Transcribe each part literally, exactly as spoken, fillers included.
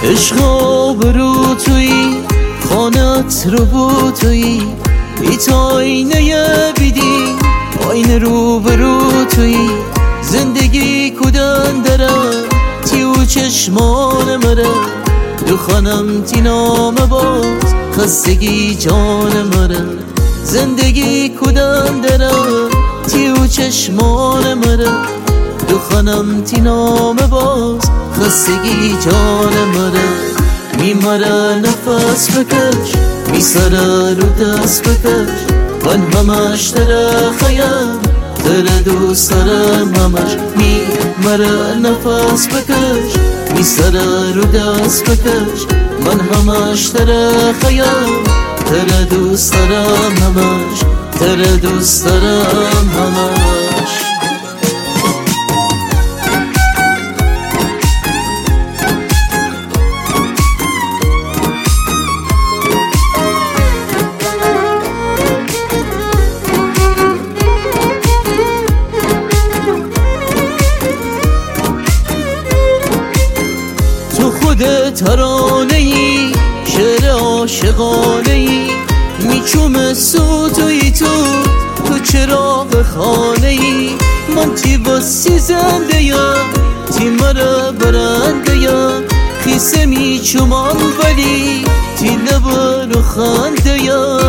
عشق آبرو تویی، خانت رو بو تویی، ایت آینه بیدی، آینه رو برو تویی. زندگی کدن داره تیو چشمان مره، دو خانم تی نام باز خستگی جان مره. زندگی کدن داره تیو چشمان مره، دو خانم تی نام باز خستگی جان مره. میمره نفس بکش، میسره رو دست بکش، من همش تره خیم، تره دوست دارم همش. میمره نفس بکش، میسره رو دست بکش، من همش تره خیم، تره دوست دارم همش، تره دوست دارم همش. ترانه ای شعر عاشقانه ای، میچوم سوتوی تو، تو چراغ خانه ای. من تی باسی زنده یا تی مرا برنده یا، خیسه میچومم ولی تی لبن و خنده یا.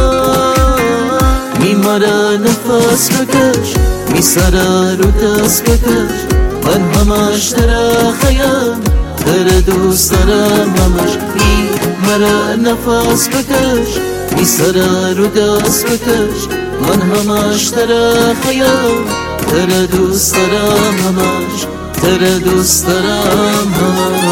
میمره نفس بکش، میسره رو دست بکش، من همش تره خیم، تره دوست دارم همش. میمره نفس بکش، میسره رو دست بکش، من همش تره خیم، تره دوست دارم همش، تره دوست دارم همش.